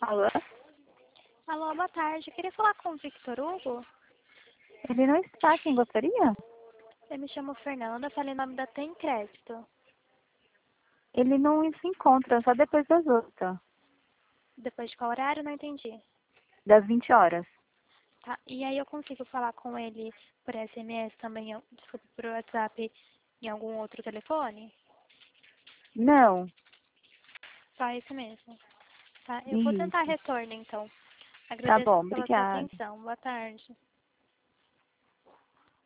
Alô? Alô, boa tarde. Eu queria falar com o Victor Hugo. Ele não está, quem gostaria? Eu me chamo Fernanda, falei o nome da Tem Crédito. Ele não se encontra, só depois das 8, Depois de qual horário? Não entendi. das 20 horas. Tá. E aí eu consigo falar com ele por SMS também, desculpa, por WhatsApp, em algum outro telefone? Não. Só esse mesmo. Tá. Eu vou tentar Isso. retorno, então. Tá Agradeço bom, pela sua obrigada. atenção. Boa tarde.